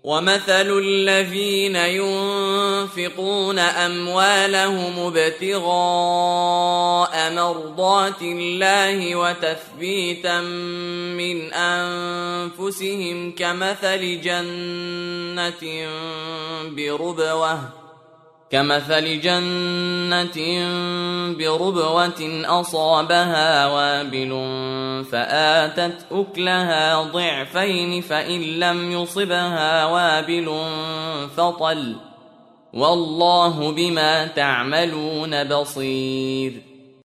ومثل الذين ينفقون أموالهم ابتغاء مرضات الله وتثبيتا من أنفسهم كمثل جنة بربوة أصابها وابل فآتت أكلها ضعفين فإن لم يصبها وابل فطل والله بما تعملون بصير.